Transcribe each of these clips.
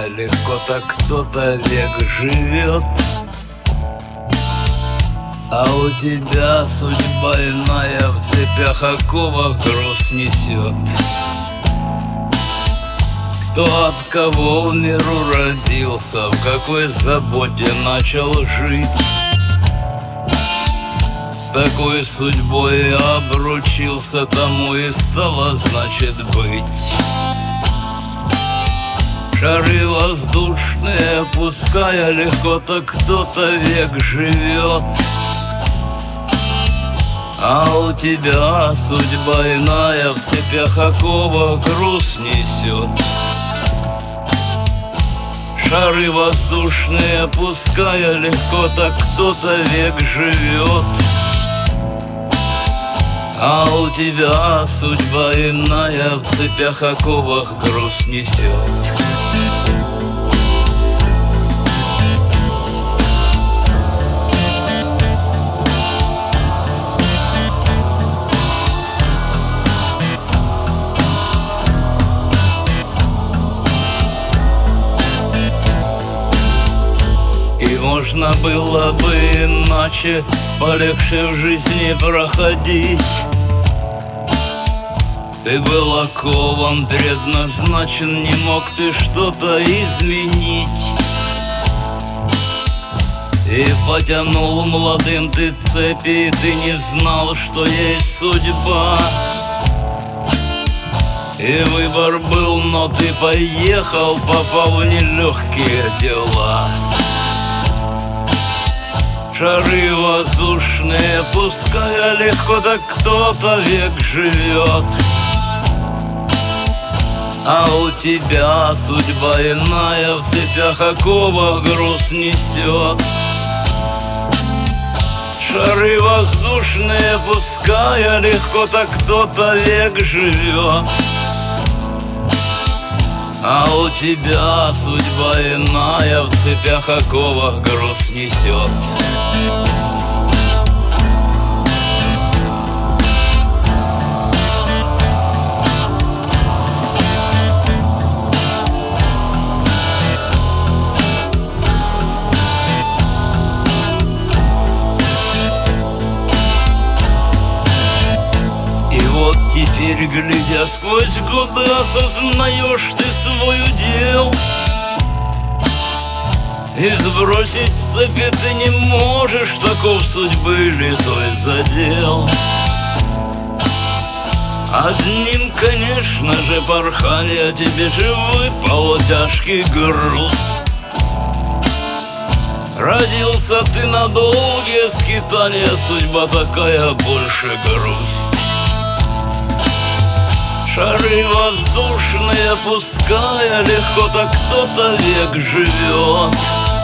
пуская легко, так кто-то век живет. А у тебя судьба иная, в цепях оковах груз несет. Кто от кого в миру родился, в какой заботе начал жить, с такой судьбой обручился, тому и стало, значит, быть. Шары воздушные пуская легко, так кто-то век живет. А у тебя судьба иная, в цепях оковах груз несет. Шары воздушные пуская легко, так кто-то век живет. А у тебя судьба иная, в цепях оковах груз несет. И можно было бы иначе, полегче в жизни проходить. Ты был окован, предназначен, не мог ты что-то изменить. И потянул молодым ты цепи, и ты не знал, что есть судьба. И выбор был, но ты поехал, попал в нелегкие дела. Шары воздушные пуская легко, так кто-то век живет. А у тебя судьба иная, в цепях оковах груз несет. Шары воздушные пуская легко, так кто-то век живет. А у тебя судьба иная, в цепях оковах груз несет. Теперь, глядя сквозь годы, осознаешь ты свой удел. И сбросить цепи ты не можешь, таков судьбы литой задел. Одним, конечно же, порханье, тебе же выпал тяжкий груз. Родился ты на долгие скитания, судьба такая, больше грусть. Шары воздушные пуская легко, так кто-то век живет.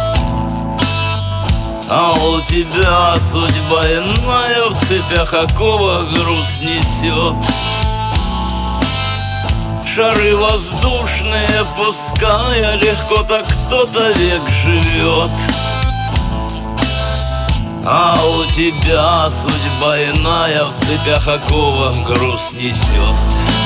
А у тебя судьба иная, в цепях оковах груз несет. Шары воздушные пуская легко, так кто-то век живет. А у тебя судьба иная, в цепях оковах груз несет.